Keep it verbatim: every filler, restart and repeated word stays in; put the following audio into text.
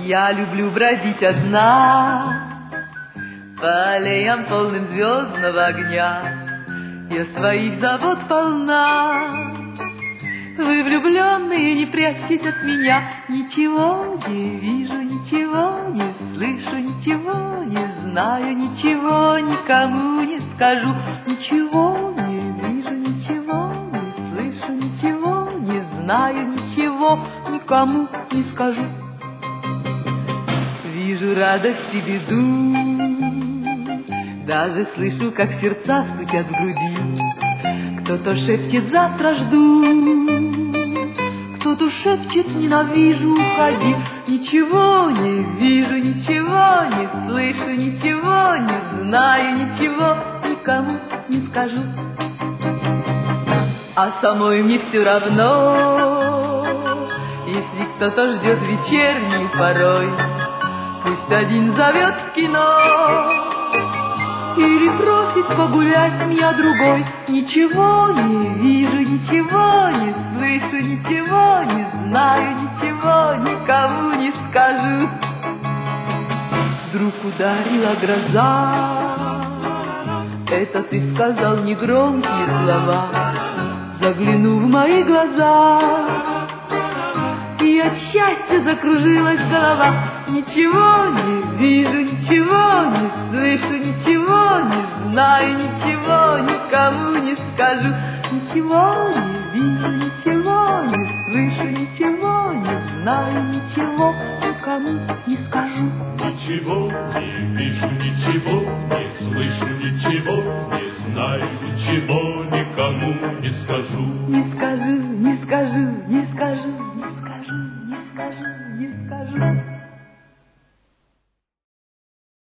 Я люблю бродить одна по аллеям полным звездного огня. Я своих забот полна. Вы, влюбленные, не прячьтесь от меня. Ничего не вижу, ничего не слышу, ничего не знаю, ничего никому не скажу. Ничего не вижу, ничего не слышу, ничего не знаю, ничего никому не скажу. Вижу радость и беду, даже слышу, как сердца стучат в груди. Кто-то шепчет: завтра жду, кто-то шепчет: ненавижу, уходи. Ничего не вижу, ничего не слышу, ничего не знаю, ничего никому не скажу. А самой мне все равно, если кто-то ждет вечерней порой. Пусть один зовет в кино или просит погулять меня другой. Ничего не вижу, ничего не слышу, ничего не знаю, ничего никому не скажу. Вдруг ударила гроза, это ты сказал негромкие слова. Заглянув в мои глаза, и от счастья закружилась голова. Ничего не вижу, ничего не слышу, ничего не знаю, ничего никому не скажу. Ничего не вижу, ничего не слышу, ничего не знаю, ничего никому не скажу. Ничего не вижу, ничего не слышу, ничего не знаю, ничего никому не скажу. Не скажу, не скажу, не скажу.